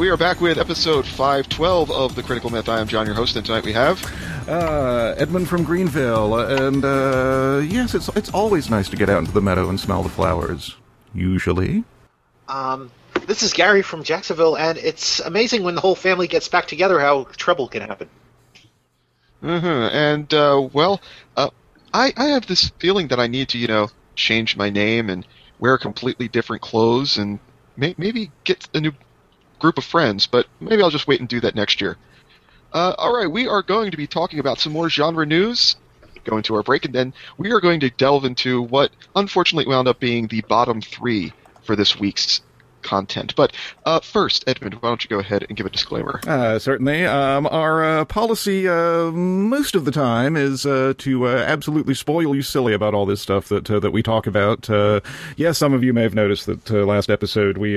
we are back with episode 512 of The Critical Myth. I am John, your host, and tonight we have... Edmund from Greenville, and yes, it's always nice to get out into the meadow and smell the flowers. Usually. This is Gary from Jacksonville, and it's amazing when the whole family gets back together how trouble can happen. And, I have this feeling that I need to, change my name and wear completely different clothes and maybe get a new group of friends, but maybe I'll just wait and do that next year. Alright, we are going to be talking about some more genre news, go into our break, and then we are going to delve into what unfortunately wound up being the bottom 3 for this week's content. But first, Edmund, why don't you go ahead and give a disclaimer? Certainly. Our policy most of the time is to absolutely spoil you silly about all this stuff that we talk about. Yes, some of you may have noticed that last episode we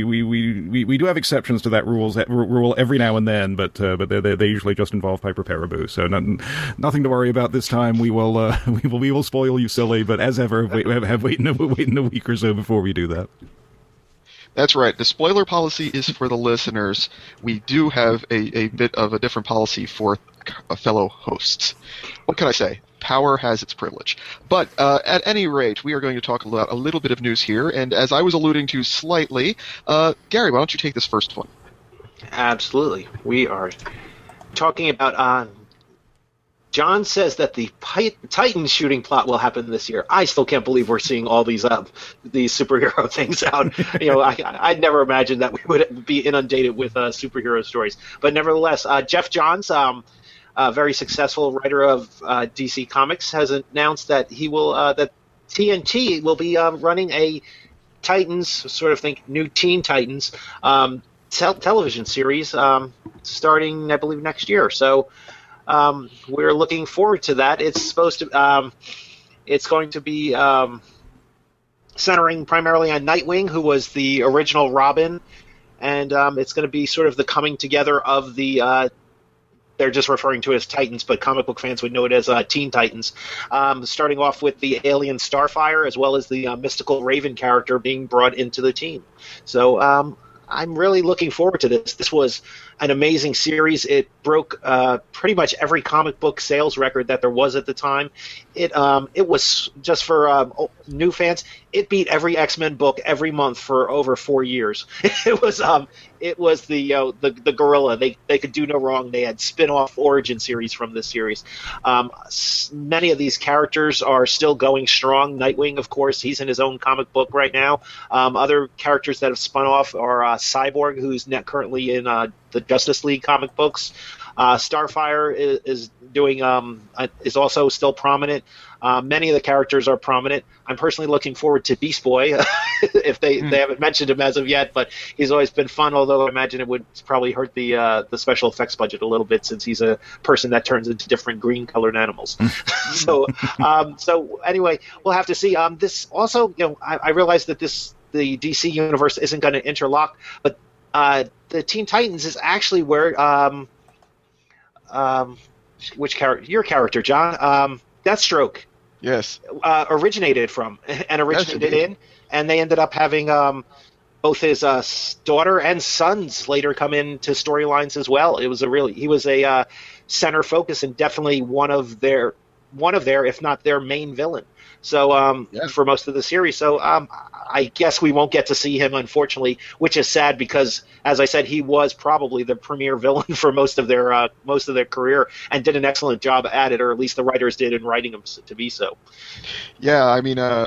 do have exceptions to that rule every now and then, but they usually just involve Piper Paraboo. So nothing to worry about this time. We will spoil you silly, but as ever, have waiting a week or so before we do that. That's right. The spoiler policy is for the listeners. We do have a bit of a different policy for fellow hosts. What can I say? Power has its privilege. But at any rate, we are going to talk about a little bit of news here. And as I was alluding to slightly, Gary, why don't you take this first one? Absolutely. We are talking about... John says that the Titan shooting plot will happen this year. I still can't believe we're seeing all these superhero things out. I'd never imagined that we would be inundated with superhero stories. But nevertheless, Jeff Johns, a very successful writer of DC Comics, has announced that he will that TNT will be running a Titans, sort of think New Teen Titans, television series starting, I believe, next year. So. We're looking forward to that. It's going to be centering primarily on Nightwing, who was the original Robin, and it's going to be sort of the coming together of the. They're just referring to it as Titans, but comic book fans would know it as Teen Titans. Starting off with the alien Starfire, as well as the mystical Raven character being brought into the team. So I'm really looking forward to this. This was an amazing series. It broke pretty much every comic book sales record that there was at the time. It was, just for new fans, it beat every X-Men book every month for over 4 years. It was the gorilla. They could do no wrong. They had spin-off origin series from this series. Many of these characters are still going strong. Nightwing, of course, he's in his own comic book right now. Other characters that have spun off are Cyborg, who's currently in the Justice League comic books. Starfire is also still prominent. Many of the characters are prominent. I'm personally looking forward to Beast Boy, if they haven't mentioned him as of yet, but he's always been fun, although I imagine it would probably hurt the special effects budget a little bit, since he's a person that turns into different green-colored animals. So anyway, we'll have to see. This also, I realize that the DC universe isn't going to interlock, but the Teen Titans is actually where which character? Your character, John. Deathstroke. Yes. Originated from and originated in, and they ended up having both his daughter and sons later come into storylines as well. He was a center focus and definitely one of their, if not their main villain. So for most of the series. So I guess we won't get to see him, unfortunately, which is sad because, as I said, he was probably the premier villain for most of their career and did an excellent job at it, or at least the writers did in writing him to be so. Yeah, I mean, I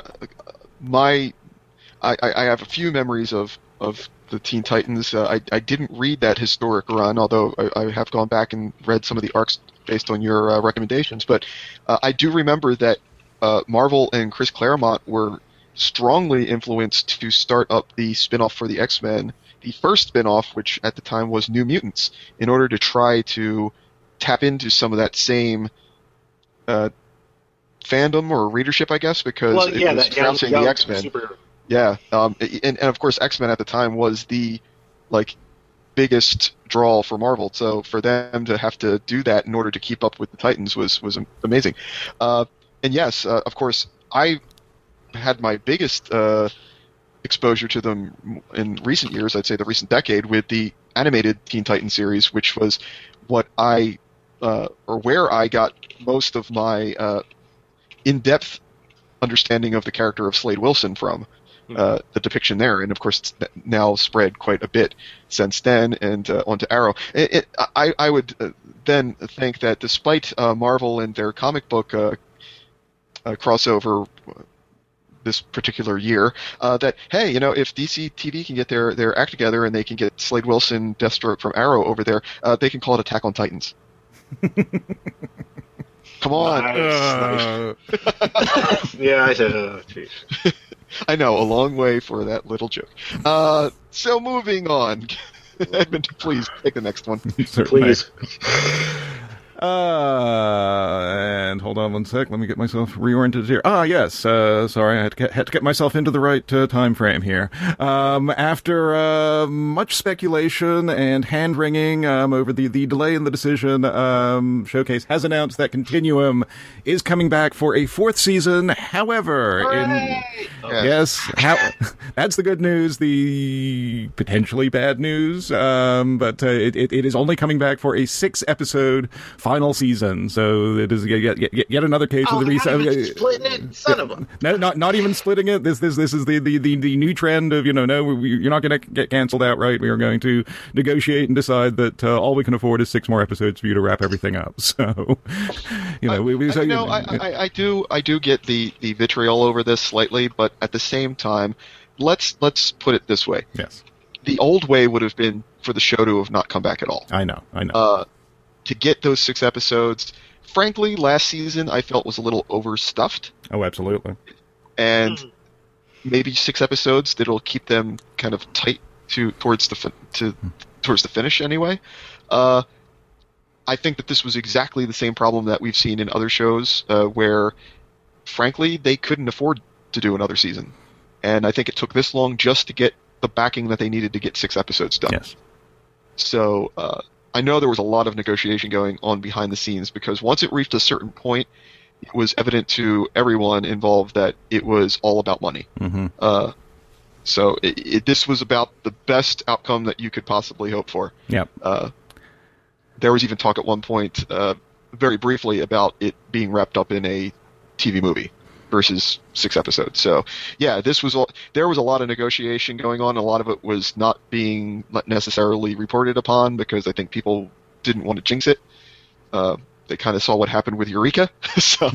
have a few memories of the Teen Titans. I didn't read that historic run, although I have gone back and read some of the arcs based on your recommendations. But I do remember that Marvel and Chris Claremont were strongly influenced to start up the spin-off for the X-Men, the first spin-off, which at the time was New Mutants, in order to try to tap into some of that same fandom or readership, I guess, because it was trouncing the X-Men. Yeah, and of course X-Men at the time was the biggest draw for Marvel, so for them to have to do that in order to keep up with the Titans was amazing. And yes, of course, I had my biggest exposure to them in recent years, I'd say the recent decade, with the animated Teen Titans series, which was what where I got most of my in-depth understanding of the character of Slade Wilson from. The depiction there, and of course it's now spread quite a bit since then and onto Arrow. I would then think that despite Marvel and their comic book crossover this particular year, that hey, if DC TV can get their act together and they can get Slade Wilson, Deathstroke from Arrow over there, they can call it Attack on Titans. Come on. Nice. Yeah, I said, oh, jeez. I know, a long way for that little joke. So moving on. Edmund, please take the next one. Please. And hold on one sec. Let me get myself reoriented here. Yes. Sorry, I had to get myself into the right time frame here. After much speculation and hand-wringing over the delay in the decision, Showcase has announced that Continuum is coming back for a 4th season. However, yes, that's the good news. The potentially bad news, but it is only coming back for a 6-episode final season, so it is yet another case of the splitting it, son of a. No, not even splitting it. This is the new trend of no, you're not going to get canceled outright. We are going to negotiate and decide that all we can afford is 6 more episodes for you to wrap everything up. So, I do get the vitriol over this slightly, but at the same time, let's put it this way. Yes, the old way would have been for the show to have not come back at all. I know. To get those 6 episodes, frankly, last season I felt was a little overstuffed. Oh, absolutely. And maybe 6 episodes that'll keep them kind of tight towards the finish anyway. I think that this was exactly the same problem that we've seen in other shows where, frankly, they couldn't afford to do another season. And I think it took this long just to get the backing that they needed to get 6 episodes done. Yes. So, I know there was a lot of negotiation going on behind the scenes because once it reached a certain point, it was evident to everyone involved that it was all about money. Mm-hmm. So this was about the best outcome that you could possibly hope for. Yep. There was even talk at one point, very briefly, about it being wrapped up in a TV movie versus 6 episodes. So, yeah, there was a lot of negotiation going on. A lot of it was not being necessarily reported upon because I think people didn't want to jinx it. They kind of saw what happened with Eureka. So,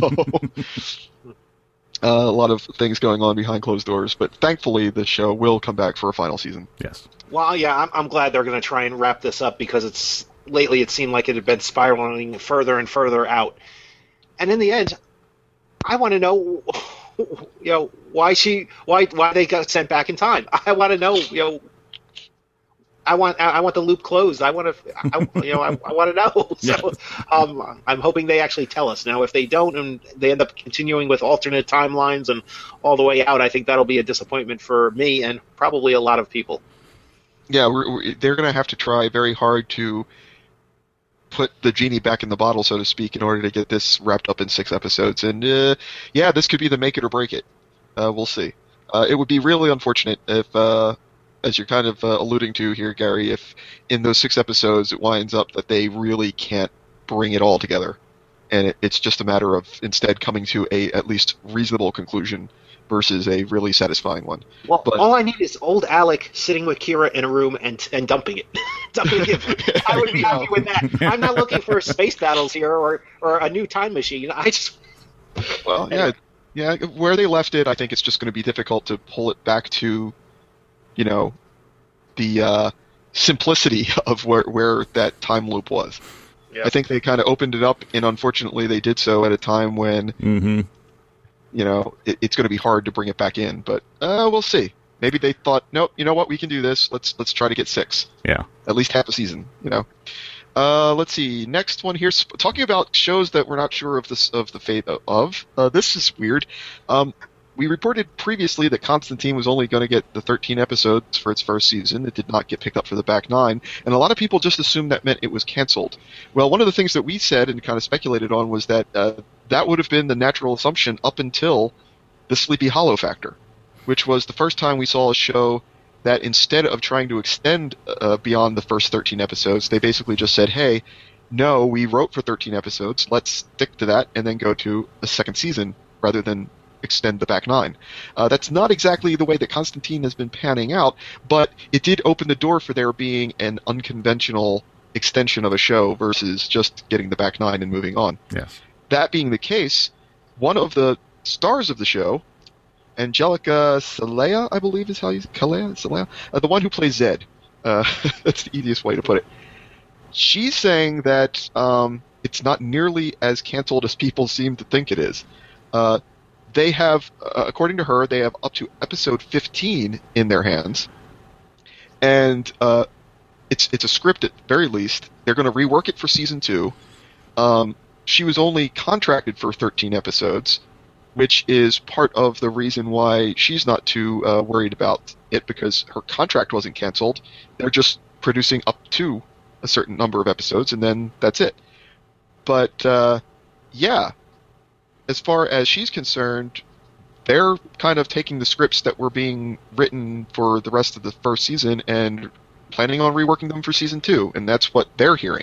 a lot of things going on behind closed doors. But thankfully, the show will come back for a final season. Yes. Well, yeah, I'm glad they're going to try and wrap this up because lately it seemed like it had been spiraling further and further out. And in the end, I want to know, why they got sent back in time. I want to know, I want the loop closed. I want to, I want to know. So, I'm hoping they actually tell us. Now, if they don't and they end up continuing with alternate timelines and all the way out, I think that'll be a disappointment for me and probably a lot of people. Yeah, they're going to have to try very hard to put the genie back in the bottle, so to speak, in order to get this wrapped up in 6 episodes. And, this could be the make it or break it. We'll see. It would be really unfortunate if, as you're kind of alluding to here, Gary, if in those 6 episodes it winds up that they really can't bring it all together. And it's just a matter of instead coming to a at least reasonable conclusion versus a really satisfying one. Well, all I need is old Alec sitting with Kira in a room and dumping it. Dumping it. I would be happy with that. I'm not looking for space battles here or a new time machine. I just... Well, yeah, where they left it, I think it's just going to be difficult to pull it back to, the simplicity of where that time loop was. Yeah. I think they kind of opened it up, and unfortunately they did so at a time when... Mm-hmm. It's going to be hard to bring it back in, but we'll see. Maybe they thought, nope, you know what, we can do this. Let's try to get 6. Yeah, at least half a season. Let's see. Next one here, talking about shows that we're not sure of the fate of. This is weird. We reported previously that Constantine was only going to get the 13 episodes for its first season. It did not get picked up for the back 9, and a lot of people just assumed that meant it was canceled. Well, one of the things that we said and kind of speculated on was that that would have been the natural assumption up until the Sleepy Hollow factor, which was the first time we saw a show that instead of trying to extend beyond the first 13 episodes, they basically just said, hey, no, we wrote for 13 episodes, let's stick to that and then go to a second season rather than extend the back 9. That's not exactly the way that Constantine has been panning out, but it did open the door for there being an unconventional extension of a show versus just getting the back 9 and moving on. Yes. That being the case, one of the stars of the show, Angelica Salea, I believe is how you Salea, the one who plays Zed. That's the easiest way to put it. She's saying that it's not nearly as canceled as people seem to think it is. They have, according to her, they have up to episode 15 in their hands, and it's a script at very least. They're going to rework it for season 2. She was only contracted for 13 episodes, which is part of the reason why she's not too worried about it, because her contract wasn't canceled. They're just producing up to a certain number of episodes, and then that's it. But, yeah, as far as she's concerned, they're kind of taking the scripts that were being written for the rest of the first season and planning on reworking them for season 2, and that's what they're hearing.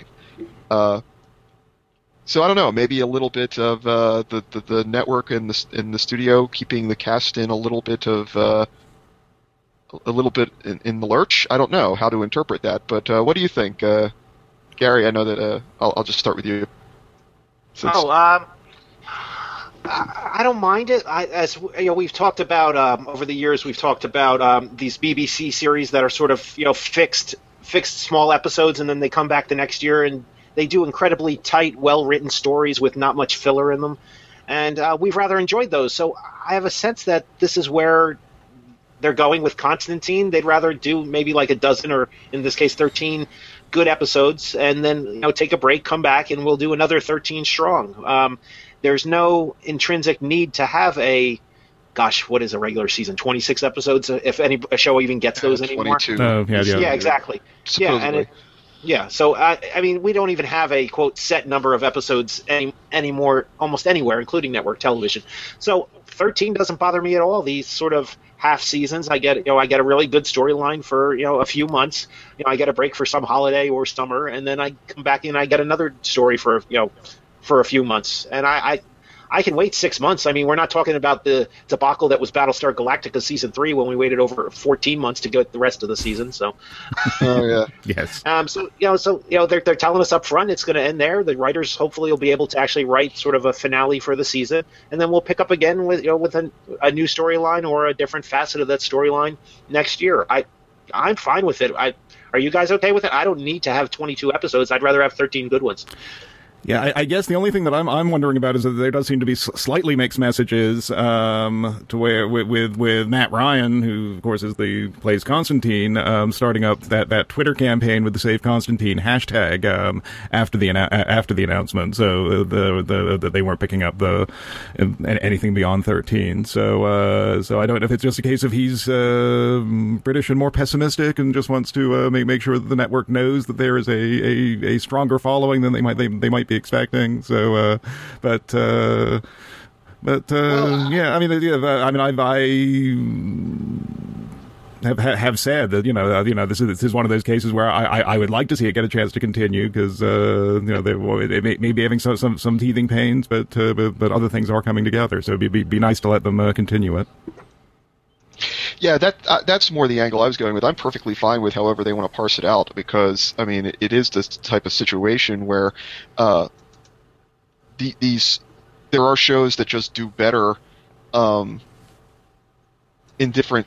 So I don't know, maybe a little bit of the network and the studio keeping the cast in a little bit of in the lurch. I don't know how to interpret that, but what do you think, Gary? I know that I'll just start with you. I don't mind it. As you know, we've talked about over the years. We've talked about these BBC series that are sort of fixed small episodes, and then they come back the next year and they do incredibly tight, well-written stories with not much filler in them, and we've rather enjoyed those. So I have a sense that this is where they're going with Constantine. They'd rather do maybe like a dozen, or in this case 13 good episodes, and then take a break, come back, and we'll do another 13 strong. There's no intrinsic need to have what is a regular season? 26 episodes, if a show even gets those anymore. 22. Yeah, exactly. Supposedly. So I mean, we don't even have a quote set number of episodes anymore, almost anywhere, including network television. So 13 doesn't bother me at all. These sort of half seasons, I get I get a really good storyline for a few months. I get a break for some holiday or summer, and then I come back and I get another story for a few months, and I can wait 6 months. I mean, we're not talking about the debacle that was Battlestar Galactica season 3 when we waited over 14 months to get the rest of the season. So, oh yeah, yes. They're telling us up front it's going to end there. The writers hopefully will be able to actually write sort of a finale for the season, and then we'll pick up again with a new storyline or a different facet of that storyline next year. I'm fine with it. Are you guys okay with it? I don't need to have 22 episodes. I'd rather have 13 good ones. Yeah, I guess the only thing that I'm wondering about is that there does seem to be slightly mixed messages to where with Matt Ryan, who of course plays Constantine, starting up that Twitter campaign with the Save Constantine hashtag after the announcement. So that they weren't picking up anything beyond 13. So I don't know if it's just a case of he's British and more pessimistic and just wants to make sure that the network knows that there is a stronger following than they might be expecting. So, yeah. I have said that this is one of those cases where I would like to see it get a chance to continue because they may be having some teething pains, but other things are coming together. So it'd be nice to let them continue it. Yeah, that's more the angle I was going with. I'm perfectly fine with however they want to parse it out because, I mean, it is this type of situation where there are shows that just do better in different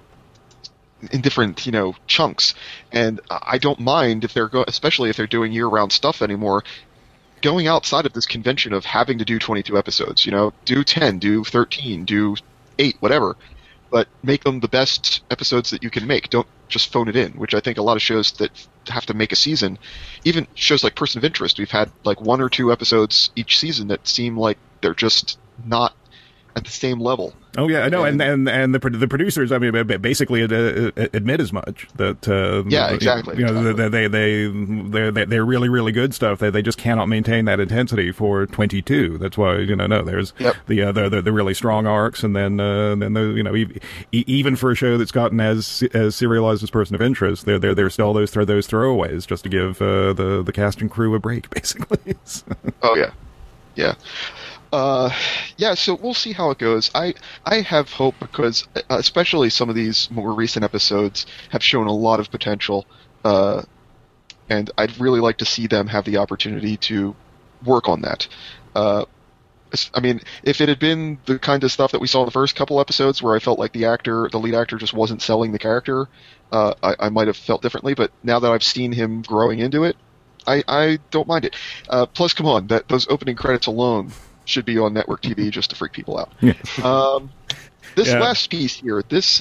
chunks, and I don't mind if especially if they're doing year-round stuff anymore, going outside of this convention of having to do 22 episodes. Do 10, do 13, do 8, whatever. But make them the best episodes that you can make. Don't just phone it in, which I think a lot of shows that have to make a season, even shows like Person of Interest, we've had like 1 or 2 episodes each season that seem like they're just not at the same level. Oh yeah, I know, and the producers, I mean, basically admit as much that exactly. They're really, really good stuff. They just cannot maintain that intensity for 22. That's why there's the really strong arcs, and then even for a show that's gotten as serialized as Person of Interest, there's still those throwaways just to give the cast and crew a break, basically. Oh yeah. So we'll see how it goes. I have hope because especially some of these more recent episodes have shown a lot of potential, and I'd really like to see them have the opportunity to work on that. I mean, if it had been the kind of stuff that we saw in the first couple episodes where I felt like the lead actor just wasn't selling the character, I might have felt differently, but now that I've seen him growing into it, I don't mind it. Plus, come on, those opening credits alone should be on network TV just to freak people out. Last piece here, this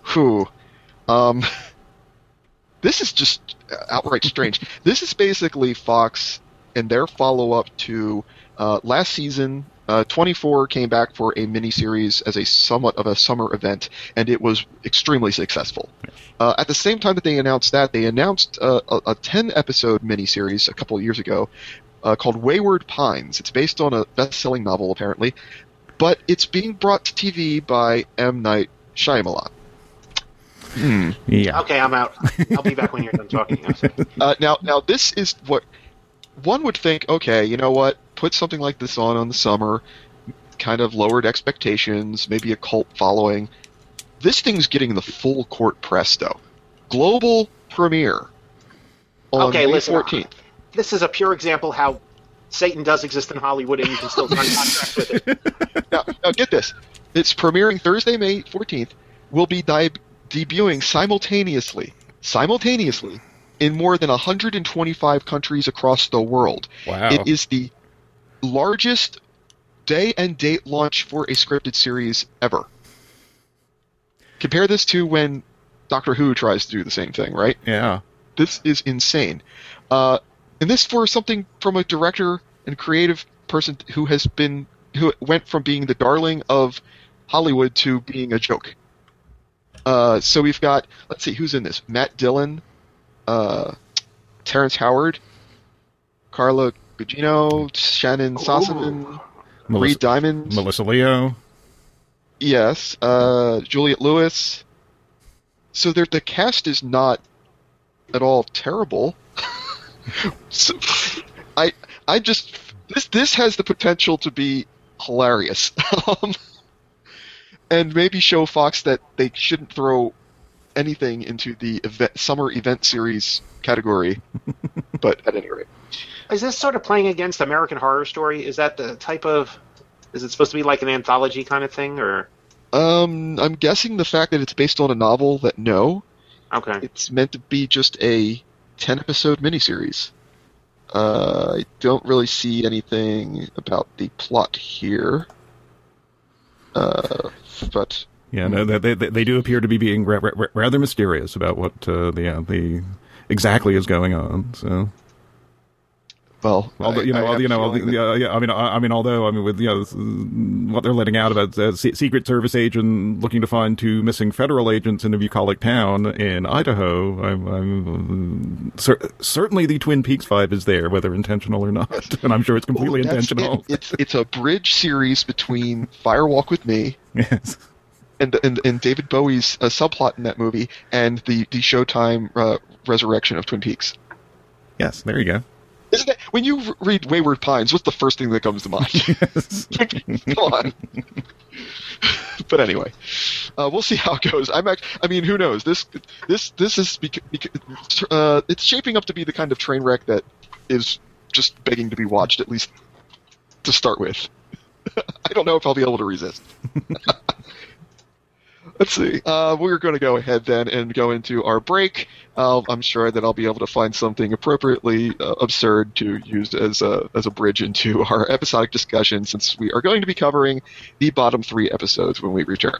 is just outright strange. This is basically Fox and their follow-up to last season. 24 came back for a miniseries as a somewhat of a summer event, and it was extremely successful. At the same time that they announced that, they announced a 10-episode miniseries a couple of years ago called Wayward Pines. It's based on a best-selling novel, apparently, but it's being brought to TV by M. Night Shyamalan. Yeah. Okay, I'm out. I'll be back when you're done talking. Now, this is what one would think, okay, you know what? Put something like this on the summer, kind of lowered expectations, maybe a cult following. This thing's getting the full court press, though. Global premiere on May 14th. This is a pure example how Satan does exist in Hollywood and you can still sign contracts with it. Now, get this. It's premiering Thursday, May 14th. Will be debuting simultaneously in more than 125 countries across the world. Wow. It is the largest day and date launch for a scripted series ever. Compare this to when Doctor Who tries to do the same thing, right? Yeah. This is insane. And this for something from a director and creative person who went from being the darling of Hollywood to being a joke. So we've got, let's see, who's in this? Matt Dillon, Terrence Howard, Carla Gugino, Shannon Sossamon, Reed Diamond, Melissa Leo. Yes, Juliette Lewis. So the cast is not at all terrible. So, I just this has the potential to be hilarious, and maybe show Fox that they shouldn't throw anything into the summer event series category. But at any rate, is this sort of playing against American Horror Story? Is that the type of? Is it supposed to be like an anthology kind of thing, or? I'm guessing the fact that it's based on a novel. That no, okay, it's meant to be just a 10-episode miniseries. I don't really see anything about the plot here, but yeah, no, they do appear to be being rather mysterious about what the exactly is going on. So. Well, although with what they're letting out about Secret Service agent looking to find two missing federal agents in a bucolic town in Idaho, I'm certainly the Twin Peaks vibe is there, whether intentional or not, yes. And I'm sure it's completely intentional. It's a bridge series between Firewalk with Me, yes, and David Bowie's subplot in that movie, and the Showtime resurrection of Twin Peaks. Yes, there you go. Isn't that, when you read Wayward Pines, what's the first thing that comes to mind? Yes. Come on. But anyway, we'll see how it goes. Who knows? This is it's shaping up to be the kind of train wreck that is just begging to be watched, at least to start with. I don't know if I'll be able to resist. Let's see. We're going to go ahead then and go into our break. I'm sure that I'll be able to find something appropriately absurd to use as a bridge into our episodic discussion, since we are going to be covering the bottom 3 episodes when we return.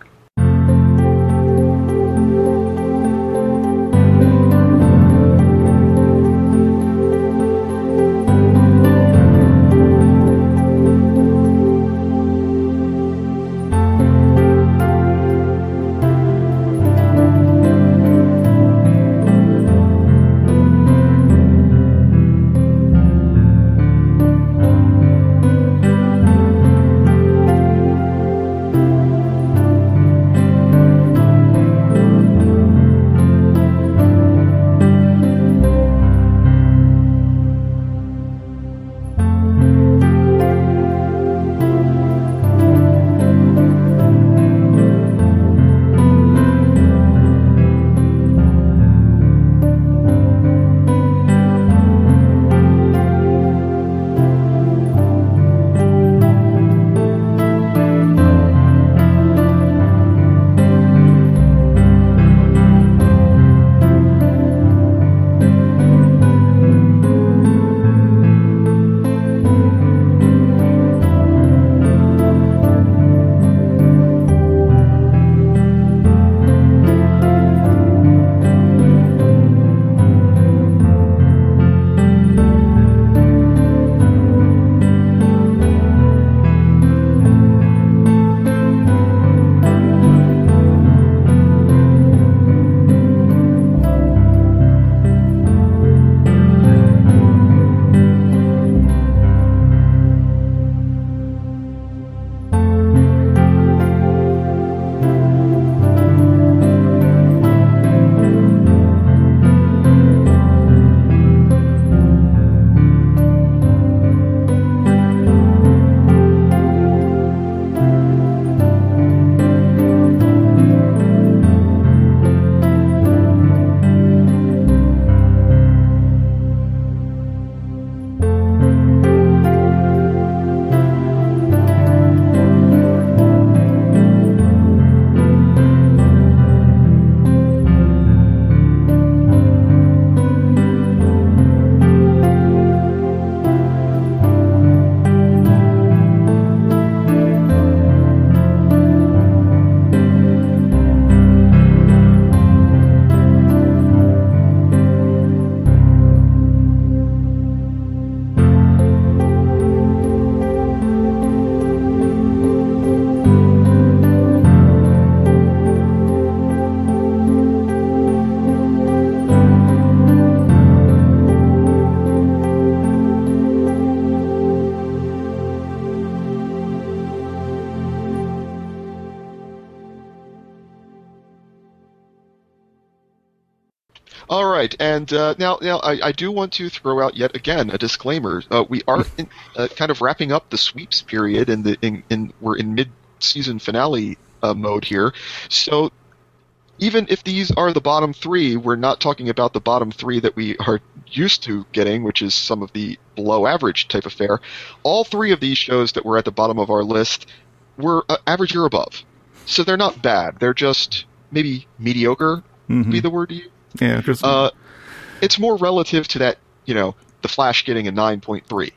All right, and now I do want to throw out yet again a disclaimer. We are kind of wrapping up the sweeps period, and we're in mid-season finale mode here. So even if these are the bottom three, we're not talking about the bottom three that we are used to getting, which is some of the below-average type of fare. All three of these shows that were at the bottom of our list were average or above. So they're not bad. They're just maybe mediocre, would be the word to use. Yeah, just it's more relative to that, The Flash getting a 9.3.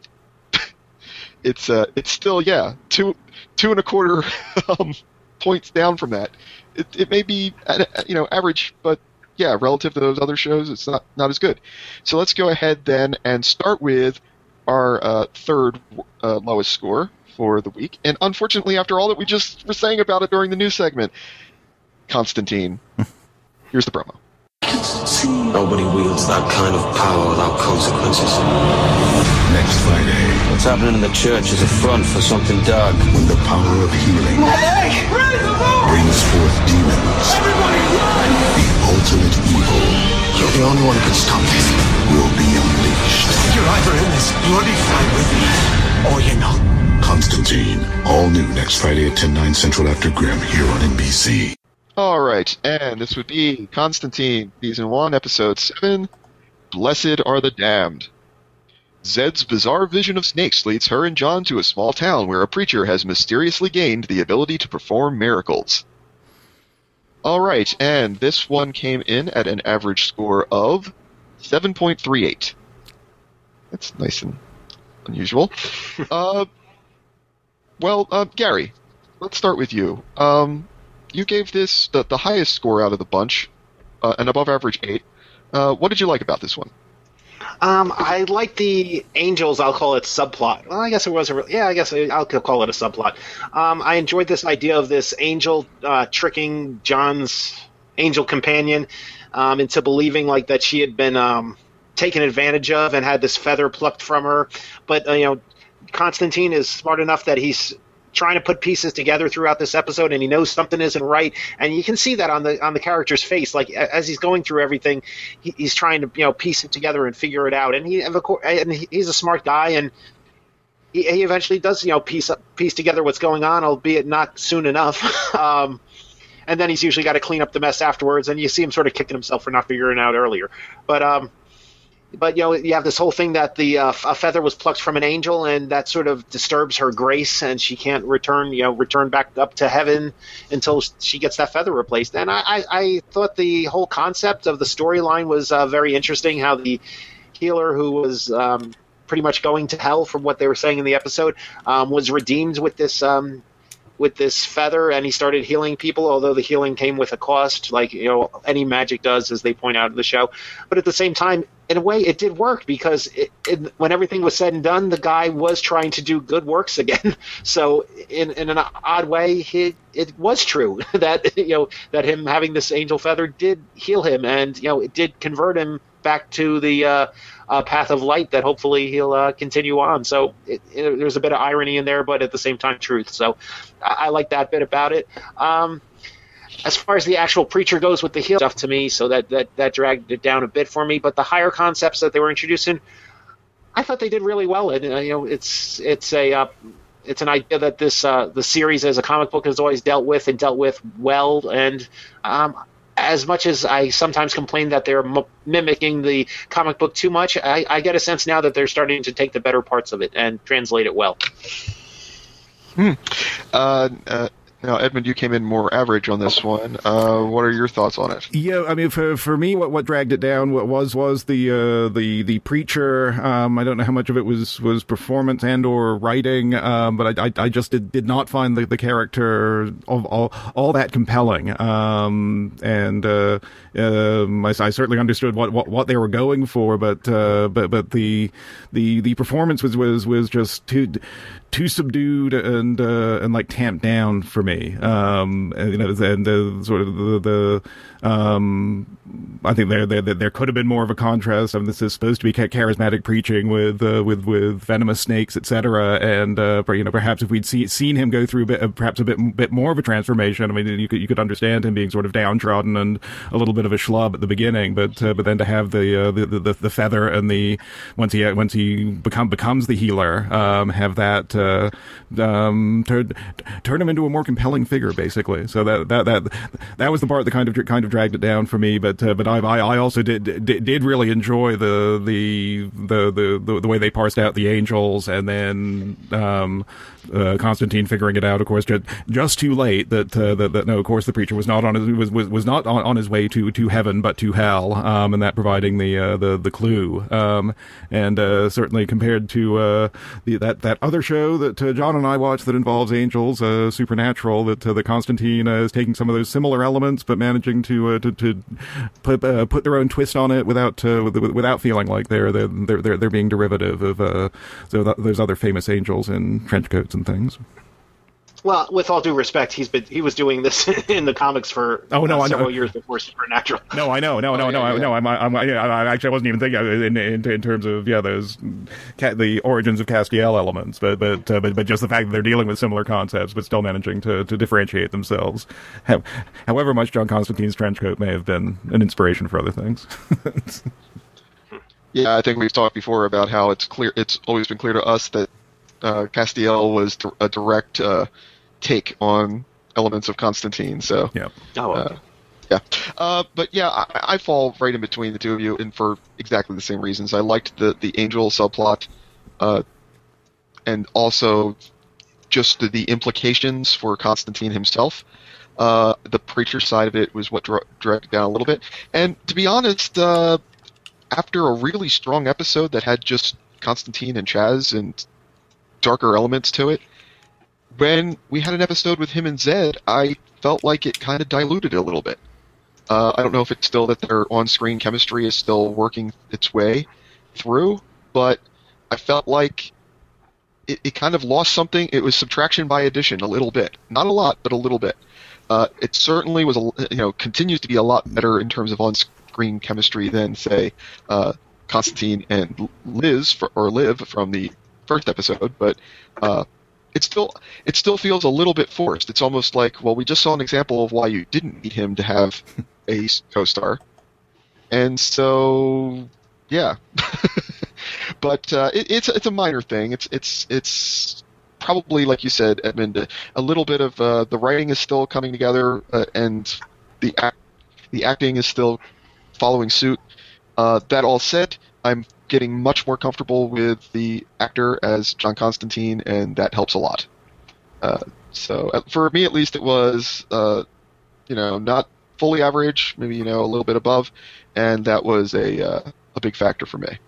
It's still, two and a quarter points down from that. It may be, average, but yeah, relative to those other shows, it's not as good. So let's go ahead then and start with our third lowest score for the week. And unfortunately, after all that we just were saying about it during the news segment, Constantine. Here's the promo. Nobody wields that kind of power without consequences. Next Friday. What's happening in the church is a front for something dark. When the power of healing brings forth demons. Everybody run! The ultimate evil. You're the only one who can stop this. Will be unleashed. You're either in this bloody fight with me, or you're not. Constantine. All new next Friday at 10/9 Central after Grimm here on NBC. All right, and this would be Constantine, Season 1, Episode 7, Blessed Are the Damned. Zed's bizarre vision of snakes leads her and John to a small town where a preacher has mysteriously gained the ability to perform miracles. All right, and this one came in at an average score of 7.38. That's nice and unusual. Gary, let's start with you. You gave this the highest score out of the bunch, an above-average 8. What did you like about this one? I like the Angels, I'll call it subplot. Well, I guess it wasn't really... Yeah, I guess I'll call it a subplot. I enjoyed this idea of this angel tricking John's angel companion into believing like that she had been taken advantage of and had this feather plucked from her. But, Constantine is smart enough that he's trying to put pieces together throughout this episode, and he knows something isn't right, and you can see that on the character's face. Like as he's going through everything, he's trying to piece it together and figure it out. And he's a smart guy, and he eventually does piece together what's going on, albeit not soon enough. And then he's usually got to clean up the mess afterwards, and you see him sort of kicking himself for not figuring it out earlier. But you have this whole thing that a feather was plucked from an angel, and that sort of disturbs her grace, and she can't return back up to heaven until she gets that feather replaced. And I thought the whole concept of the storyline was very interesting. How the healer, who was pretty much going to hell from what they were saying in the episode, was redeemed with this feather, and he started healing people, although the healing came with a cost, like any magic does, as they point out in the show. But at the same time, in a way, it did work, because when everything was said and done, the guy was trying to do good works again. So in an odd way, it was true that that him having this angel feather did heal him, and it did convert him back to the path of light that hopefully he'll continue on. So there's a bit of irony in there, but at the same time, truth. So I like that bit about it. As far as the actual preacher goes with the heal stuff, to me, so that dragged it down a bit for me. But the higher concepts that they were introducing, I thought they did really well. And it's an idea that the series as a comic book has always dealt with well. And as much as I sometimes complain that they're mimicking the comic book too much, I get a sense now that they're starting to take the better parts of it and translate it well. Now, Edmund, you came in more average on this one. What are your thoughts on it? Yeah, I mean, for me, what dragged it down was the preacher. I don't know how much of it was performance and or writing, but I just did not find the character of all that compelling. I certainly understood what they were going for, but the performance was just too subdued and like tamped down for me. me. And sort of the I think there could have been more of a contrast. I mean, this is supposed to be charismatic preaching with venomous snakes, etc. And perhaps if we'd seen him go through perhaps a bit more of a transformation. I mean, you could understand him being sort of downtrodden and a little bit of a schlub at the beginning, but then to have the feather and the once he becomes the healer, have that turn him into a more compelling figure, basically. So that was the part that kind of dragged it down for me. But I also did really enjoy the way they parsed out the angels, and then Constantine figuring it out, of course, just too late that no, of course, the preacher was not on his way to heaven but to hell, and that providing the clue, and certainly compared to that other show that John and I watched that involves angels, Supernatural, that Constantine is taking some of those similar elements but managing to put their own twist on it without feeling like they're being derivative of those other famous angels in trench coats and things. Well, with all due respect, he was doing this in the comics for several years before Supernatural. No, I know. I actually wasn't even thinking in terms of those the origins of Castiel elements, but just the fact that they're dealing with similar concepts, but still managing to differentiate themselves. However much John Constantine's trench coat may have been an inspiration for other things. Yeah, I think we've talked before about how it's always been clear to us that Castiel was a direct take on elements of Constantine. So yeah. But yeah, I fall right in between the two of you, and for exactly the same reasons. I liked the angel subplot, and also just the implications for Constantine himself. The preacher side of it was what dragged it down a little bit. And to be honest, after a really strong episode that had just Constantine and Chaz and darker elements to it, when we had an episode with him and Zed, I felt like it kind of diluted it a little bit. I don't know if it's still that their on-screen chemistry is still working its way through, but I felt like it kind of lost something. It was subtraction by addition a little bit. Not a lot, but a little bit. It certainly was, continues to be a lot better in terms of on-screen chemistry than, say, Constantine and Liv from the first episode, but it still feels a little bit forced. It's almost like, well, we just saw an example of why you didn't need him to have a co-star, and so yeah. But it's a minor thing. It's probably, like you said, Edmund, a little bit of the writing is still coming together, and the acting is still following suit. That all said, I'm getting much more comfortable with the actor as John Constantine, and that helps a lot. So for me, at least, it was, not fully average, maybe, a little bit above, and that was a big factor for me.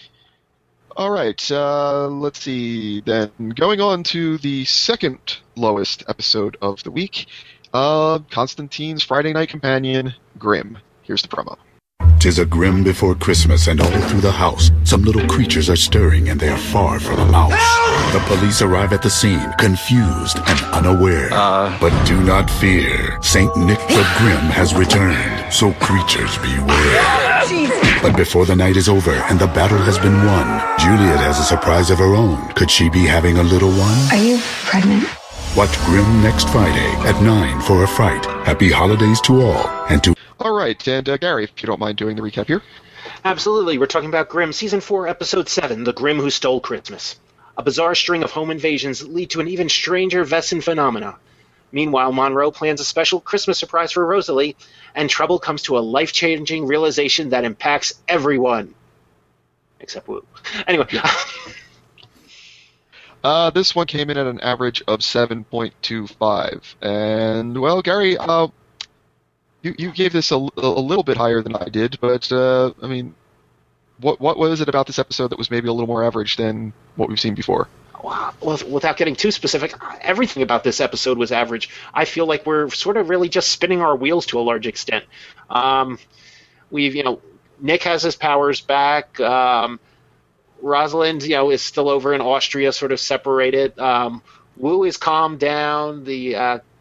All right, let's see. Then going on to the second lowest episode of the week, Constantine's Friday Night Companion, Grimm. Here's the promo. 'Tis a grim before Christmas, and all through the house, some little creatures are stirring, and they are far from a mouse. The police arrive at the scene, confused and unaware. But do not fear. Saint Nick the Grim has returned, so creatures beware. But before the night is over and the battle has been won, Juliet has a surprise of her own. Could she be having a little one? Are you pregnant? Watch Grimm next Friday at 9 for a fright. Happy holidays to all, and to... All right, and Gary, if you don't mind doing the recap here. Absolutely. We're talking about Grimm, Season 4, Episode 7, The Grimm Who Stole Christmas. A bizarre string of home invasions lead to an even stranger Vesson phenomena. Meanwhile, Monroe plans a special Christmas surprise for Rosalie, and trouble comes to a life-changing realization that impacts everyone. Except Wu. Anyway. This one came in at an average of 7.25. And, well, Gary, you gave this a little bit higher than I did, but, I mean, what was it about this episode that was maybe a little more average than what we've seen before? Well, without getting too specific, everything about this episode was average. I feel like we're sort of really just spinning our wheels to a large extent. Nick has his powers back. Rosalind, is still over in Austria, sort of separated. Wu is calmed down. The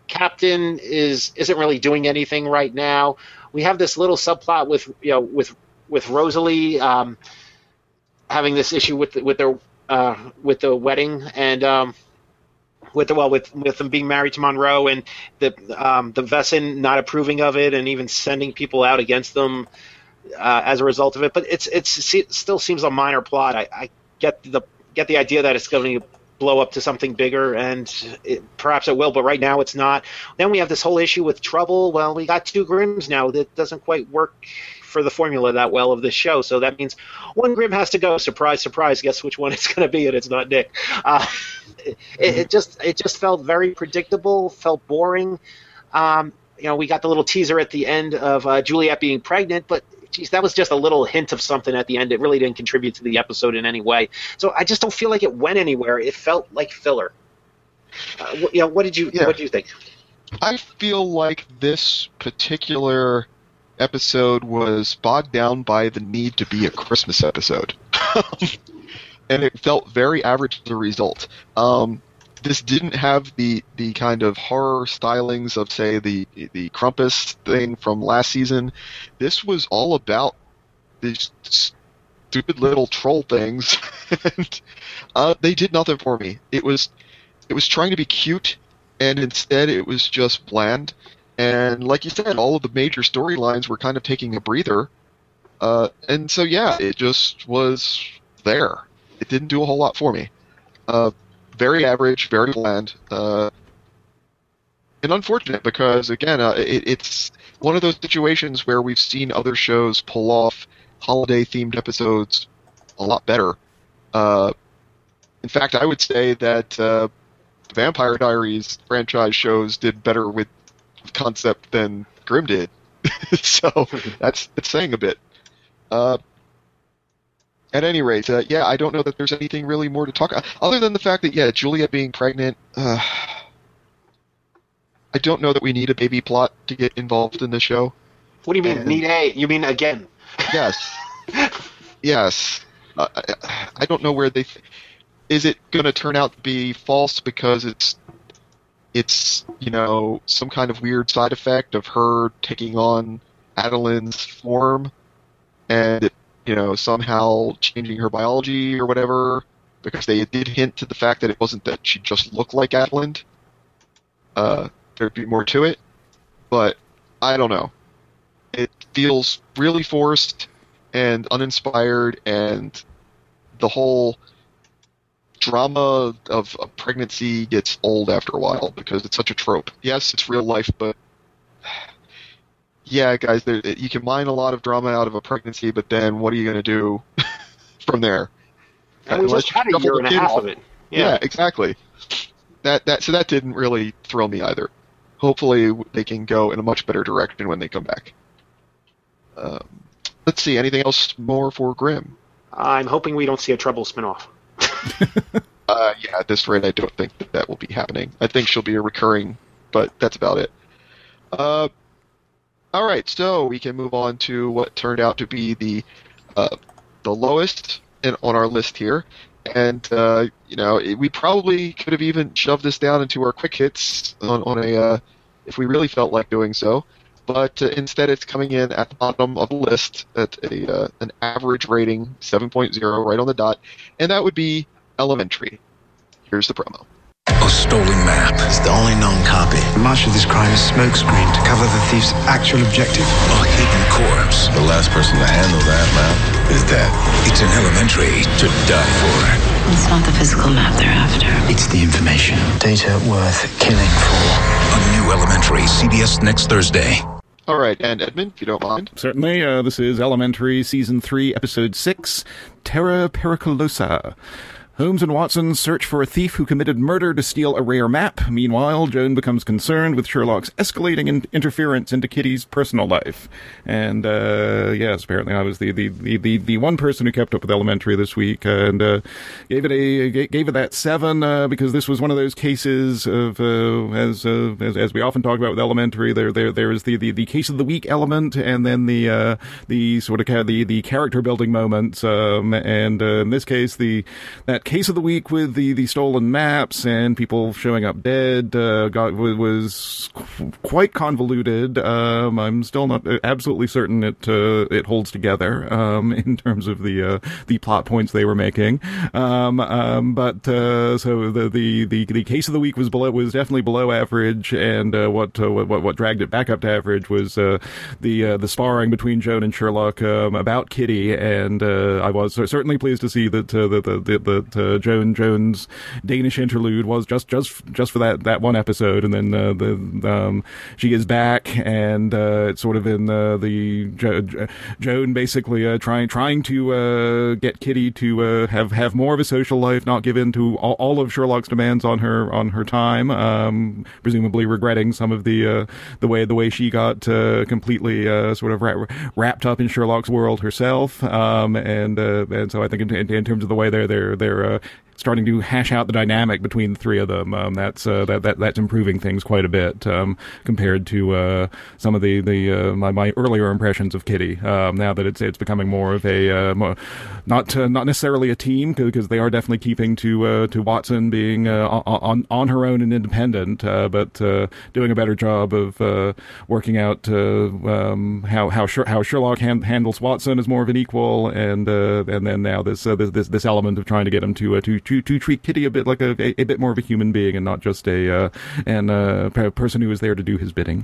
Captain isn't really doing anything right now. We have this little subplot with Rosalie having this issue with the wedding and with them being married to Monroe and the Vessin not approving of it and even sending people out against them as a result of it. But it still seems a minor plot. I get the idea that it's going to blow up to something bigger, and perhaps it will, but right now it's not. Then we have this whole issue with Trouble. Well, we got 2 Grimms now. That doesn't quite work for the formula that well of this show, so that means one Grimm has to go. Surprise, surprise. Guess which one it's going to be, and it's not Nick. It just felt very predictable, felt boring. We got the little teaser at the end of Juliet being pregnant, but geez, that was just a little hint of something at the end. It really didn't contribute to the episode in any way. So I just don't feel like it went anywhere. It felt like filler. What did you think? I feel like this particular episode was bogged down by the need to be a Christmas episode. And it felt very average as a result. This didn't have the kind of horror stylings of, say, the Krampus thing from last season. This was all about these stupid little troll things, and they did nothing for me. It was trying to be cute, and instead it was just bland. And like you said, all of the major storylines were kind of taking a breather. And so, yeah, it just was there. It didn't do a whole lot for me. Very average, very bland, and unfortunate because, again, it's one of those situations where we've seen other shows pull off holiday-themed episodes a lot better. In fact, I would say that the Vampire Diaries franchise shows did better with concept than Grimm did. So that's saying a bit. At any rate, I don't know that there's anything really more to talk about, other than the fact that, Juliet being pregnant, I don't know that we need a baby plot to get involved in the show. What do you mean, You mean again? Yes. Yes. I don't know where is it going to turn out to be false because it's some kind of weird side effect of her taking on Adeline's form, and it somehow changing her biology or whatever, because they did hint to the fact that it wasn't that she just looked like Adeline. There'd be more to it, but I don't know. It feels really forced and uninspired, and the whole drama of pregnancy gets old after a while because it's such a trope. Yes, it's real life, but yeah, guys, you can mine a lot of drama out of a pregnancy, but then what are you going to do from there? And we just had a year and a half of it. Yeah, exactly. So that didn't really thrill me either. Hopefully they can go in a much better direction when they come back. Let's see, anything else more for Grimm? I'm hoping we don't see a Trouble spinoff. At this rate, I don't think that will be happening. I think she'll be a recurring, but that's about it. All right, so we can move on to what turned out to be the lowest on our list here, and we probably could have even shoved this down into our quick hits on a if we really felt like doing so, but instead it's coming in at the bottom of the list at an average rating 7.0, right on the dot, and that would be Elementary. Here's the promo. A stolen map. It's the only known copy. Much of this crime is smokescreen to cover the thief's actual objective. A hidden corpse. The last person to handle that map is dead. It's an Elementary to die for. It's not the physical map they're after. It's the information. Data worth killing for. A new Elementary, CBS next Thursday. All right, and Edmund, if you don't mind. Certainly. This is Elementary, Season 3, Episode 6, Terra Periculosa. Holmes and Watson search for a thief who committed murder to steal a rare map. Meanwhile, Joan becomes concerned with Sherlock's escalating interference into Kitty's personal life. And, yes, apparently I was the one person who kept up with Elementary this week, and gave it that 7, because this was one of those cases of, as we often talk about with Elementary, there is the case of the week element, and then the sort of the character building moments, and in this case, that case of the week with the stolen maps and people showing up dead was quite convoluted. I'm still not absolutely certain it holds together in terms of the plot points they were making. But so the case of the week was definitely below average, and what dragged it back up to average was the sparring between Joan and Sherlock about Kitty, and I was certainly pleased to see that Joan's Danish interlude was just for that one episode, and then she is back, and it's sort of in Joan basically trying to get Kitty to have more of a social life, not give in to all of Sherlock's demands on her time, presumably regretting some of the way she got completely sort of wrapped up in Sherlock's world herself, and so I think in terms of the way they're starting to hash out the dynamic between the three of them, that's improving things quite a bit compared to some of my earlier impressions of Kitty. Now that it's becoming more of a not necessarily a team, because they are definitely keeping to Watson being on her own and independent, but doing a better job of working out how Sherlock handles Watson as more of an equal, and then now this element of trying to get him to treat Kitty a bit like a bit more of a human being and not just a person who is there to do his bidding.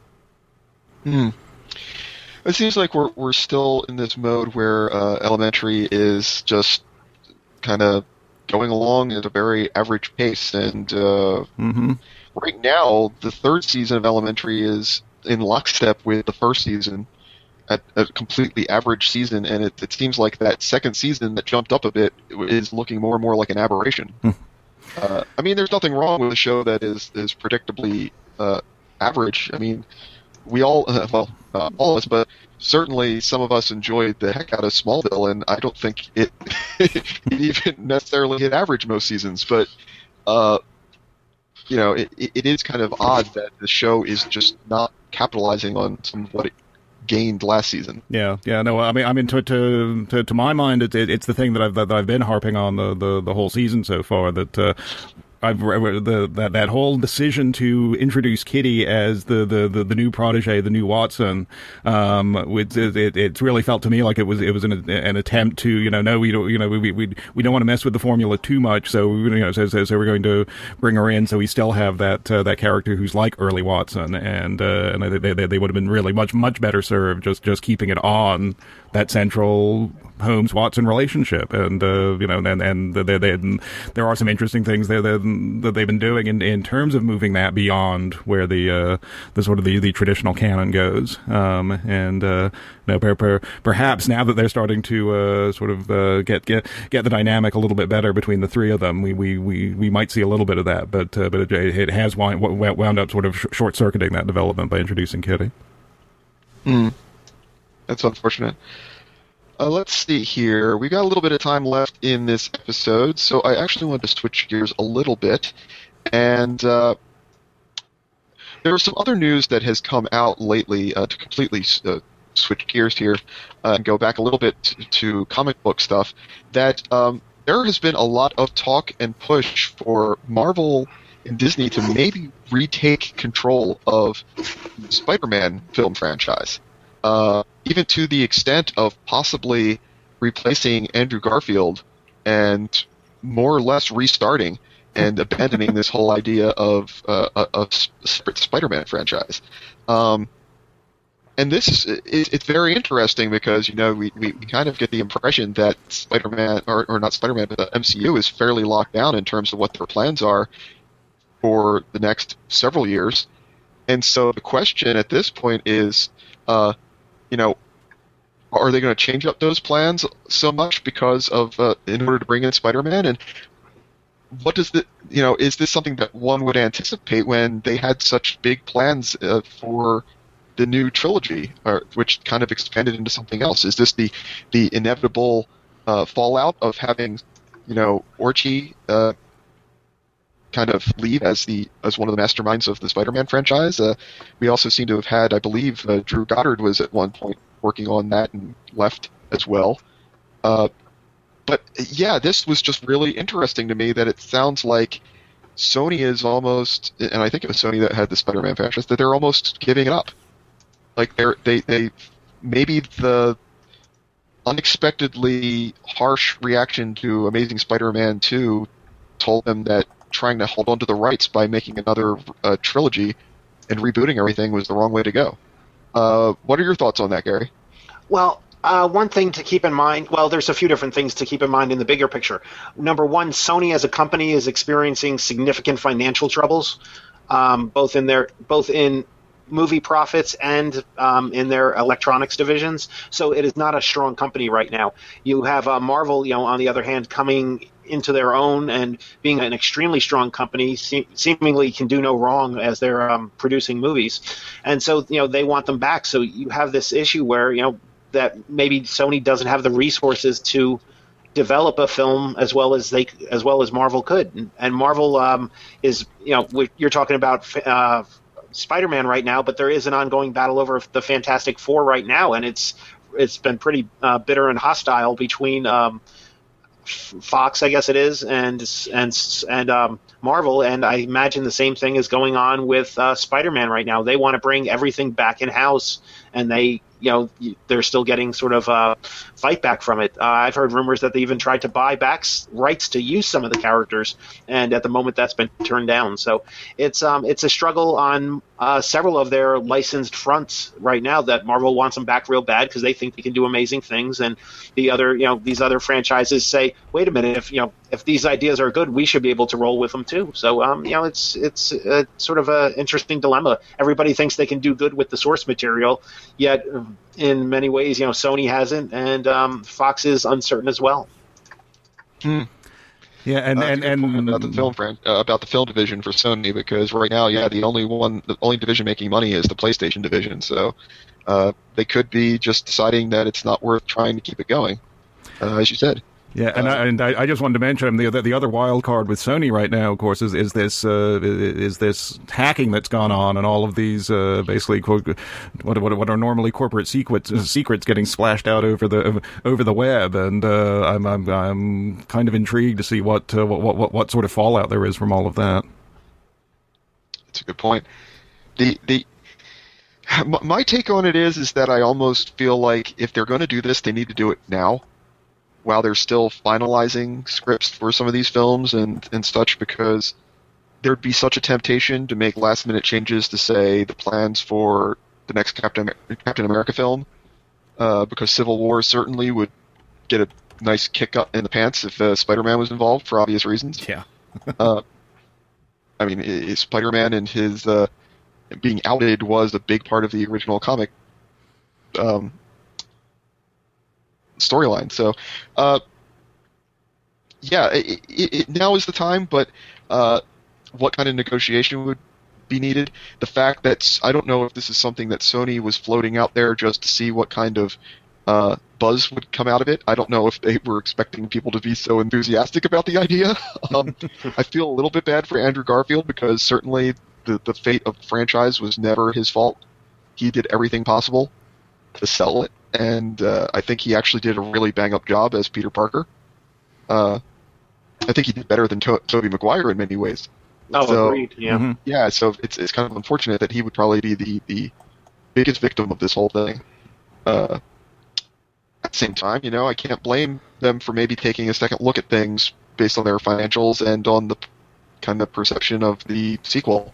It seems like we're still in this mode where Elementary is just kind of going along at a very average pace, and right now the third season of Elementary is in lockstep with the first season at a completely average season, and it seems like that second season that jumped up a bit is looking more and more like an aberration. I mean, there's nothing wrong with a show that is predictably average. I mean, we all, all of us, but certainly some of us enjoyed the heck out of Smallville, and I don't think it even necessarily hit average most seasons. But it is kind of odd that the show is just not capitalizing on some of what it gained last season. Yeah, no, I mean, to my mind, it's the thing that I've been harping on the whole season so far, that that whole decision to introduce Kitty as the new protege, the new Watson, it's really felt to me like it was an attempt to, no, we don't, we don't want to mess with the formula too much, so so we're going to bring her in so we still have that character who's like early Watson, and they would have been really much better served just keeping it on that central Holmes-Watson relationship, and and there are some interesting things there that they've been doing in terms of moving that beyond where the sort of the traditional canon goes, perhaps now that they're starting to sort of get the dynamic a little bit better between the three of them, we might see a little bit of that, but it has wound up sort of short circuiting that development by introducing Kitty. That's unfortunate. Let's see here. We got a little bit of time left in this episode, so I actually wanted to switch gears a little bit. And there was some other news that has come out lately to completely switch gears here and go back a little bit to comic book stuff, that there has been a lot of talk and push for Marvel and Disney to maybe retake control of the Spider-Man film franchise. Even to the extent of possibly replacing Andrew Garfield and more or less restarting and abandoning this whole idea of a separate Spider-Man franchise. And this it's very interesting because, we kind of get the impression that Spider-Man, or not Spider-Man, but the MCU is fairly locked down in terms of what their plans are for the next several years. And so the question at this point is, are they going to change up those plans so much because of in order to bring in Spider-Man? And what does is this something that one would anticipate when they had such big plans for the new trilogy, which kind of expanded into something else? Is this the inevitable fallout of having Orci kind of lead as one of the masterminds of the Spider-Man franchise? We also seem to have had, I believe, Drew Goddard was at one point working on that and left as well. But But yeah, this was just really interesting to me that it sounds like Sony is almost, and I think it was Sony that had the Spider-Man franchise, that they're almost giving it up. Like they maybe the unexpectedly harsh reaction to Amazing Spider-Man 2 told them that trying to hold on to the rights by making another trilogy and rebooting everything was the wrong way to go. What are your thoughts on that, Gary? Well, one thing to keep in mind, well, there's a few different things to keep in mind in the bigger picture. Number one, Sony as a company is experiencing significant financial troubles, both in movie profits and in their electronics divisions. So it is not a strong company right now. You have Marvel, on the other hand, coming into their own and being an extremely strong company, seemingly can do no wrong as they're producing movies. And so, they want them back. So you have this issue where, that maybe Sony doesn't have the resources to develop a film as well as Marvel could. And Marvel is, you're talking about Spider-Man right now, but there is an ongoing battle over the Fantastic Four right now, and it's been pretty bitter and hostile between Fox, I guess it is, and Marvel, and I imagine the same thing is going on with Spider-Man right now. They want to bring everything back in-house, and they're still getting sort of fight back from it. I've heard rumors that they even tried to buy back rights to use some of the characters, and at the moment that's been turned down. So it's a struggle on several of their licensed fronts right now that Marvel wants them back real bad because they think they can do amazing things, and the other these other franchises say, wait a minute, if these ideas are good, we should be able to roll with them too. So it's sort of an interesting dilemma. Everybody thinks they can do good with the source material, yet in many ways, Sony hasn't, and Fox is uncertain as well. Yeah, and about the film division for Sony, because right now, the only division making money is the PlayStation division. So they could be just deciding that it's not worth trying to keep it going, as you said. Yeah, and I just wanted to mention the other wild card with Sony right now, of course, is this hacking that's gone on, and all of these basically what are normally corporate secrets getting splashed out over the web, and I'm kind of intrigued to see what sort of fallout there is from all of that. That's a good point. My take on it is that I almost feel like if they're going to do this, they need to do it now, while they're still finalizing scripts for some of these films and such, because there'd be such a temptation to make last-minute changes to, say, the plans for the next Captain America film, because Civil War certainly would get a nice kick up in the pants if Spider-Man was involved, for obvious reasons. Yeah. I mean, Spider-Man and his being outed was a big part of the original comic storyline. So, now is the time, but what kind of negotiation would be needed? The fact that I don't know if this is something that Sony was floating out there just to see what kind of buzz would come out of it. I don't know if they were expecting people to be so enthusiastic about the idea. I feel a little bit bad for Andrew Garfield, because certainly the fate of the franchise was never his fault. He did everything possible to sell it, and I think he actually did a really bang-up job as Peter Parker. I think he did better than Tobey Maguire in many ways. Oh, so, agreed, yeah. Mm-hmm. Yeah, so it's kind of unfortunate that he would probably be the biggest victim of this whole thing. At the same time, I can't blame them for maybe taking a second look at things based on their financials and on the kind of perception of the sequel.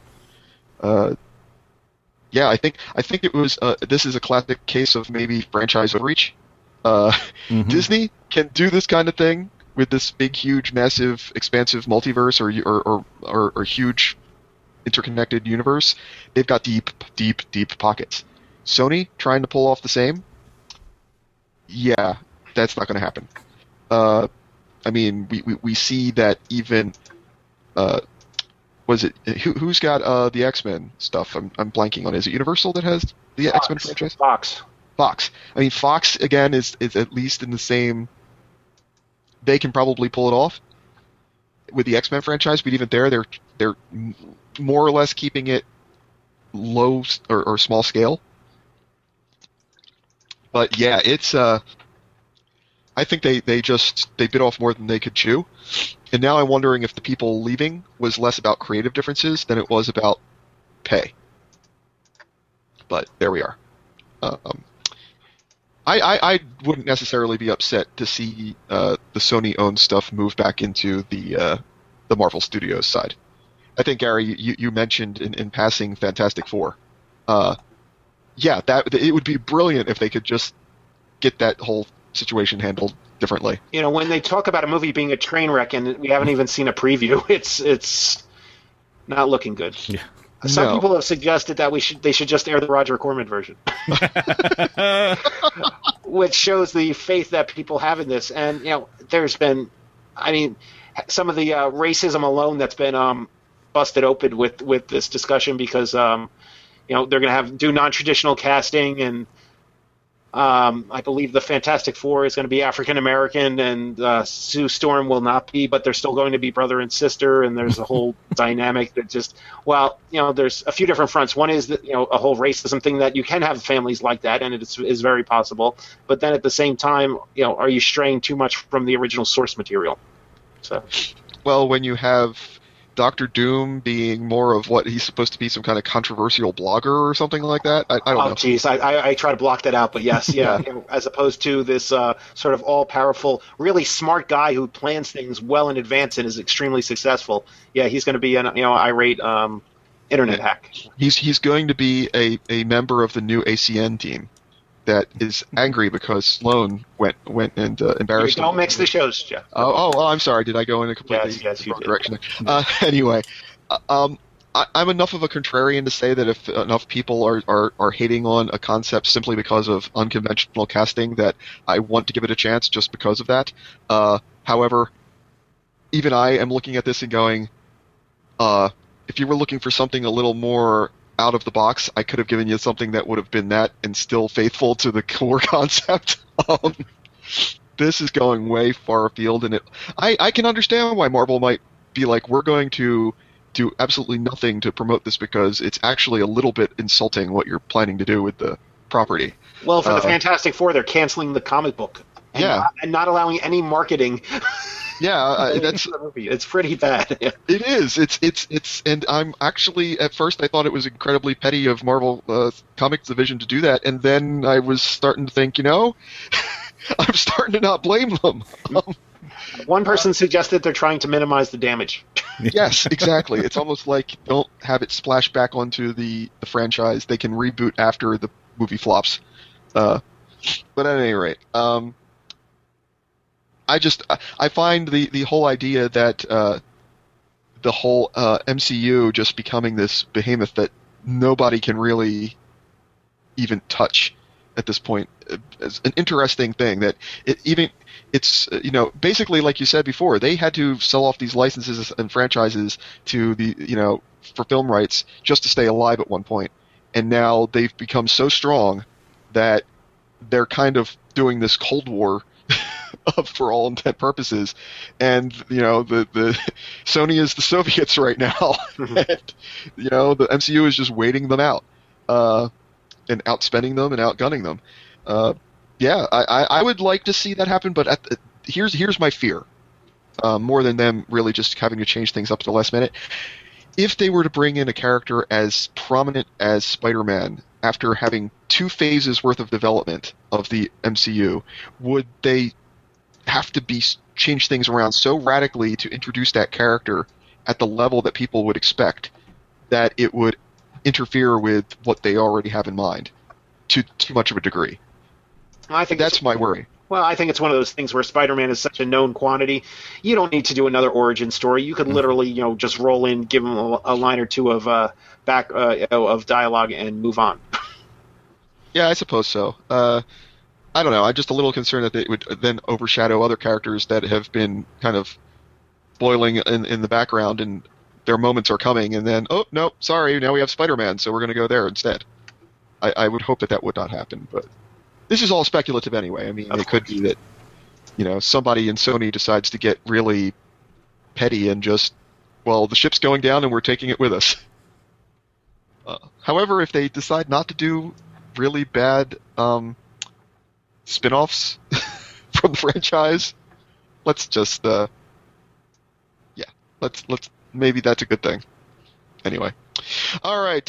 I think it was. This is a classic case of maybe franchise overreach. Disney can do this kind of thing with this big, huge, massive, expansive multiverse or huge interconnected universe. They've got deep, deep, deep pockets. Sony trying to pull off the same. Yeah, that's not going to happen. I mean, we see that even. Was it who's got the X-Men stuff? I'm blanking on. Is it Universal that has the X-Men franchise? Fox. I mean, Fox again is at least in the same. They can probably pull it off with the X-Men franchise, but even there, they're more or less keeping it low or small scale. But yeah, it's I think they bit off more than they could chew, and now I'm wondering if the people leaving was less about creative differences than it was about pay. But there we are. I wouldn't necessarily be upset to see the Sony-owned stuff move back into the Marvel Studios side. I think, Gary, you mentioned in passing Fantastic Four. Yeah, it would be brilliant if they could just get that whole situation handled differently. You know, when they talk about a movie being a train wreck and we haven't even seen a preview, it's not looking good. Yeah. Some people have suggested that they should just air the Roger Corman version, which shows the faith that people have in this. And there's been, some of the racism alone that's been busted open with this discussion because they're going to do non-traditional casting, and I believe the Fantastic Four is going to be African American, and Sue Storm will not be, but they're still going to be brother and sister, and there's a whole dynamic that there's a few different fronts. One is that, a whole racism thing, that you can have families like that, and it is very possible. But then at the same time, are you straying too much from the original source material? So, well, when you have Doctor Doom being more of what he's supposed to be, some kind of controversial blogger or something like that. I don't know. Oh, geez, I try to block that out, but yes, yeah. As opposed to this sort of all-powerful, really smart guy who plans things well in advance and is extremely successful. Yeah, he's going to be an irate internet hack. He's going to be a member of the new ACN team that is angry because Sloan went and embarrassed him. Don't mix the shows, Jeff. Oh, I'm sorry. Did I go in a completely wrong direction? Anyway, I'm enough of a contrarian to say that if enough people are hating on a concept simply because of unconventional casting, that I want to give it a chance just because of that. However, even I am looking at this and going, if you were looking for something a little more out of the box, I could have given you something that would have been that and still faithful to the core concept. This is going way far afield, and I can understand why Marvel might be like, we're going to do absolutely nothing to promote this because it's actually a little bit insulting what you're planning to do with the property. Well, for the Fantastic Four, they're canceling the comic book and not allowing any marketing. Yeah, it's pretty bad. Yeah. It is. It's, and I'm actually, at first I thought it was incredibly petty of Marvel Comics Division to do that, and then I was starting to think, I'm starting to not blame them. One person suggested they're trying to minimize the damage. Yes, exactly. It's almost like don't have it splash back onto the franchise. They can reboot after the movie flops. But at any rate, I find the whole idea that the whole MCU just becoming this behemoth that nobody can really even touch at this point is an interesting thing. That it's basically, like you said before, they had to sell off these licenses and franchises to the for film rights just to stay alive at one point, and now they've become so strong that they're kind of doing this Cold War for all intent purposes, and the Sony is the Soviets right now, and the MCU is just waiting them out, and outspending them and outgunning them. I would like to see that happen, but here's my fear, more than them really just having to change things up to the last minute. If they were to bring in a character as prominent as Spider-Man after having 2 phases worth of development of the MCU, would they have to change things around so radically to introduce that character at the level that people would expect that it would interfere with what they already have in mind to too much of a degree? I think that's my worry. Well, I think it's one of those things where Spider-Man is such a known quantity. You don't need to do another origin story. You could literally, just roll in, give him a line or two of of dialogue, and move on. Yeah, I suppose so. I don't know. I'm just a little concerned that it would then overshadow other characters that have been kind of boiling in the background, and their moments are coming, and then, oh, no, sorry, now we have Spider-Man, so we're going to go there instead. I would hope that would not happen, but this is all speculative anyway. I mean, it could be that, somebody in Sony decides to get really petty and just, well, the ship's going down and we're taking it with us. However, if they decide not to do really bad spin-offs from the franchise. Let's just, let's maybe that's a good thing. Anyway. All right.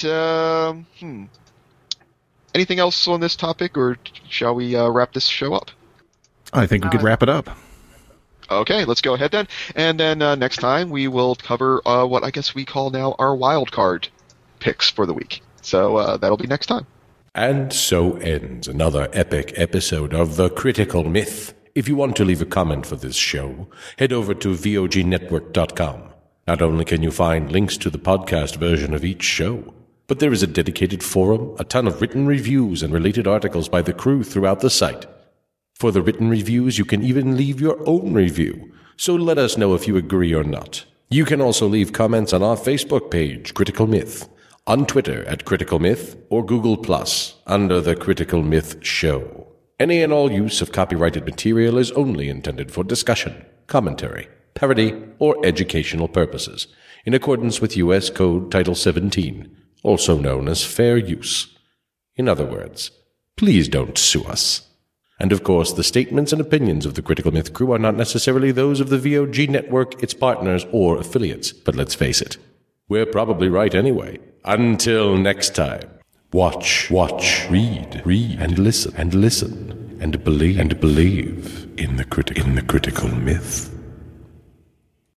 Anything else on this topic, or shall we wrap this show up? I think we could wrap it up. Okay, let's go ahead then. And then next time we will cover what I guess we call now our wild card picks for the week. So that'll be next time. And so ends another epic episode of The Critical Myth. If you want to leave a comment for this show, head over to VOGnetwork.com. Not only can you find links to the podcast version of each show, but there is a dedicated forum, a ton of written reviews, and related articles by the crew throughout the site. For the written reviews, you can even leave your own review, so let us know if you agree or not. You can also leave comments on our Facebook page, Critical Myth, on Twitter at Critical Myth, or Google+, under The Critical Myth Show. Any and all use of copyrighted material is only intended for discussion, commentary, parody, or educational purposes, in accordance with U.S. Code Title 17, also known as fair use. In other words, please don't sue us. And of course, the statements and opinions of the Critical Myth crew are not necessarily those of the VOG network, its partners, or affiliates. But let's face it, we're probably right anyway. Until next time, watch, read, and listen, and believe in the critical myth.